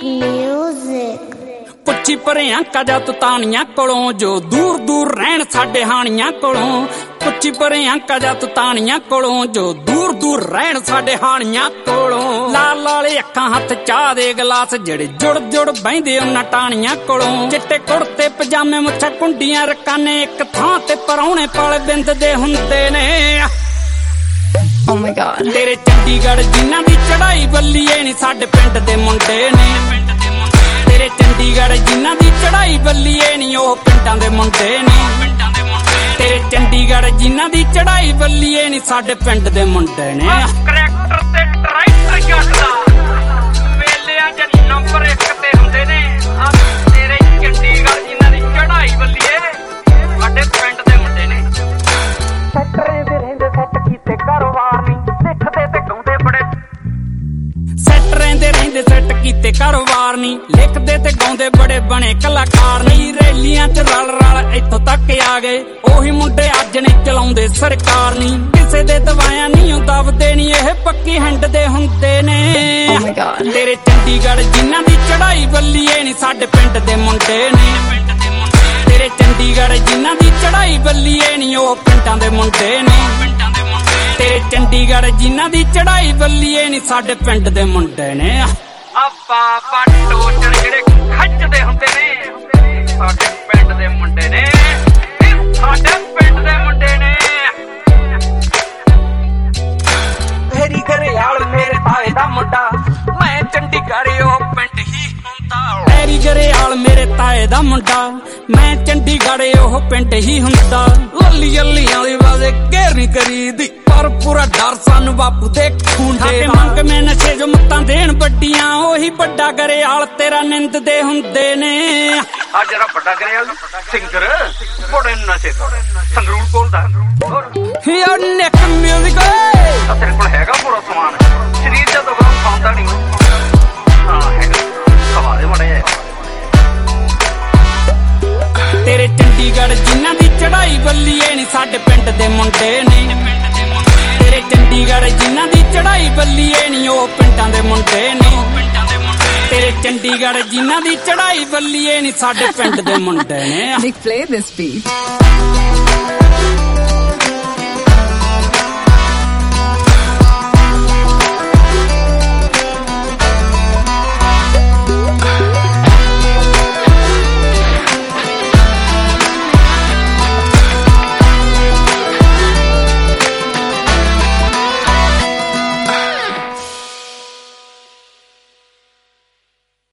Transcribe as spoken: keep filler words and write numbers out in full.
Music. ਪੁੱਛੀ ਪਰਿਆਂ ਕਜਾ ਤੁਤਾਨੀਆਂ ਕੋਲੋਂ ਜੋ ਦੂਰ ਦੂਰ ਰਹਿਣ ਸਾਡੇ ਹਾਣੀਆਂ ਕੋਲੋਂ। ਪੁੱਛੀ ਪਰਿਆਂ ਕਜਾ ਤੁਤਾਨੀਆਂ ਕੋਲੋਂ ਜੋ ਦੂਰ ਦੂਰ ਰਹਿਣ ਸਾਡੇ ਹਾਣੀਆਂ ਕੋਲੋਂ। ਲਾਲ ਲਾਲੇ ਅੱਖਾਂ ਹੱਥ ਚਾਹ ਦੇ ਗਲਾਸ ਜਿਹੜੇ ਜੁੜ ਜੁੜ ਬਹਿੰਦੇ ਉਹਨਾਂ ਟਾਣੀਆਂ ਕੋਲੋਂ। ਚਿੱਟੇ ਕੁੜਤੇ ਪਜਾਮੇ ਮੁੱਛਾਂ ਕੁੰਡੀਆਂ ਰਕਾਨੇ ਇੱਕ ਥਾਂ ਤੇ ਪਰਾਉਣੇ ਪਾਲੇ ਬਿੰਦਦੇ ਹੁੰਦੇ ਨੇ। Oh my God. ਤੇਰੇ ਚੰਡੀਗੜ੍ਹ ਜਿਨ੍ਹਾਂ ਦੀ ਚੜਾਈ ਬੱਲੀਏ ਨੀ ਸਾਡੇ ਪਿੰਡ ਦੇ ਮੁੰਡੇ ਨੇ। ਤੇਰੇ ਚੰਡੀਗੜ੍ਹ ਜਿਨ੍ਹਾਂ ਦੀ ਚੜਾਈ ਬੱਲੀਏ ਨੀ ਉਹ ਪਿੰਡਾਂ ਦੇ ਮੁੰਡੇ ਨੇ। ਤੇਰੇ ਚੰਡੀਗੜ੍ਹ ਜਿਨ੍ਹਾਂ ਦੀ ਚੜਾਈ ਬੱਲੀਏ ਨੀ ਸਾਡੇ ਪਿੰਡ ਦੇ ਮੁੰਡੇ ਨੇ। ਕਰੈਕਟਰ ਤੇ ਟਰੈਕਟਰ ਜੱਟ ਦਾ ਮੇਲਿਆਂ ਚ ਨੰਬਰ ਇੱਕ ਤੇ ਹੁੰਦੇ ਨੇ। ਆ ਤੇਰੇ ਚੰਡੀਗੜ੍ਹ ਜਿਨ੍ਹਾਂ ਦੀ ਚੜਾਈ ਬੱਲੀਏ ਸਾਡੇ ਪਿੰਡ ਦੇ ਮੁੰਡੇ ਨੇ। ਸੈਕਟਰਾਂ ਦੇ ਰਹਿੰਦੇ ਸੈੱਟ ਕੀਤੇ ਕਾਰੋਬਾਰ ਨਹੀਂ ਲਿਖਦੇ ਤੇ ਗਾਉਂਦੇ ਬੜੇ। ਸੈਕਟਰਾਂ ਦੇ ਰਹਿੰਦੇ ਸੈੱਟ ਕੀਤੇ ਕਾਰੋਬਾਰ ਨਹੀਂ ਲਿਖਦੇ ਤੇ ਗਾਉਂਦੇ ਬੜੇ ਬਣੇ ਕਲਾਕਾਰ ਨਹੀਂ। ਰੈਲੀਆਂ ਚ ਰਲ ਰਲ ਇੱਥੋਂ ਤੱਕ ਆ ਗਏ ਉਹੀ ਮੁੰਡੇ ਅੱਜ ਨੇ ਚਲਾਉਂਦੇ ਸਰਕਾਰ ਨਹੀਂ। ਕਿਸੇ ਦੇ ਦਵਾਈਆਂ ਨਹੀਂ ਦਬਦੇ ਨਹੀਂ ਇਹ ਪੱਕੀ ਹੰਡਦੇ ਹੁੰਦੇ ਨੇ। Oh my God. ਤੇਰੇ ਚੰਡੀਗੜ੍ਹ ਜਿਨ੍ਹਾਂ ਦੀ ਚੜਾਈ ਬੱਲੀਏ ਨੀ ਸਾਡੇ ਪਿੰਡ ਦੇ ਮੁੰਡੇ ਨੇ। ਤੇਰੇ ਚੰਡੀਗੜ੍ਹ ਜਿਨ੍ਹਾਂ ਦੀ ਚੜਾਈ ਬੱਲੀਏ ਨੀ ਉਹ ਪਿੰਡਾਂ ਦੇ ਮੁੰਡੇ ਨੇ। ਤੇਰੇ ਚੰਡੀਗੜ੍ਹ ਜਿਨ੍ਹਾਂ ਦੀ ਚੜਾਈ ਬੱਲੀਏ ਨੀ ਸਾਡੇ ਪਿੰਡ ਦੇ ਮੁੰਡੇ ਨੇ। ਆਪਾਂ ਪਾਟੋਚਰ ਜਿਹੜੇ ਖੱਜਦੇ ਹੁੰਦੇ ਨੇ ਸਾਡੇ ਪਿੰਡ ਦੇ ਮੁੰਡੇ ਨੇ। ਇਹ ਸਾਡੇ ਪਿੰਡ ਦੇ ਮੁੰਡੇ ਨੇ। ਮੇਰੀ ਘਰੇ ਆਲ ਮੇਰੇ ਤਾਏ ਦਾ ਮੁੰਡਾ ਮੈਂ ਚੰਡੀਗੜ੍ਹ ਉਹ ਪਿੰਡ ਹੀ ਹੁੰਦਾ। ਮੇਰੀ ਗਰੇਵਾਲ ਮੇਰੇ ਤਾਏ ਦਾ ਮੁੰਡਾ ਮੈਂ ਚੰਡੀਗੜ੍ਹ ਉਹ ਪਿੰਡ ਹੀ ਹੁੰਦਾ। ਲੱਲੀ ਜੱਲੀਆਂ ਦੀ ਵਾਜੇ ਘੇਰ ਨੀ ਕਰੀਦੀ ਪਰ ਪੂਰਾ ਡਰ ਸਾਨੂੰ ਬਾਪੂ ਦੇ ਖੂੰਡੇ। ਮੰਗ ਮੈਂ ਨਸ਼ੇ ਜੋ ਮੱਤਾਂ ਦੇਣ ਵੱਡੀਆਂ ਉਹੀ ਵੱਡਾ ਗਰੇਵਾਲ ਤੇਰਾ ਨਿੰਦਦੇ ਹੁੰਦੇ ਨੇ। ਆ ਜਿਹੜਾ ਵੱਡਾ ਗਰੇਵਾਲ ਸਿੰਗਰ ਬੜੇ ਨਸ਼ੇ ਸੰਗਰੂਰ ਕੋਲ ਦਾ ਯੋ ਨਿਕ ਮਿਊਜ਼ਿਕ ਆ ਤੇਰੇ ਕੋਲ ਹੈਗਾ ਪੂਰਾ ਸਮਾਨ ਸਰੀਰ ਜਦੋਂ ਗਰਮ ਖਾਂਦਾ ਨਹੀਂ। ਹਾਂ ਹੈਗਾ ਕਮਾਲੇ ਬੜੇ। ਤੇਰੇ ਚੰਡੀਗੜ੍ਹ ਜਿਨ੍ਹਾਂ ਦੀ ਚੜਾਈ ਬੱਲੀਏ ਨੀ ਸਾਡੇ ਪਿੰਡ ਦੇ ਮੁੰਡੇ ਨੇ। ਤੇਰੇ ਚੰਡੀਗੜ੍ਹ ਜਿਨ੍ਹਾਂ ਦੀ ਚੜਾਈ ਬੱਲੀਏ ਨੀ ਉਹ ਪਿੰਡਾਂ ਦੇ ਮੁੰਡੇ ਨੇ। ਤੇਰੇ ਚੰਡੀਗੜ੍ਹ ਜਿਨ੍ਹਾਂ ਦੀ ਚੜਾਈ ਬੱਲੀਏ ਨੀ ਸਾਡੇ ਪਿੰਡ ਦੇ ਮੁੰਡੇ ਨੇ। They play this beat.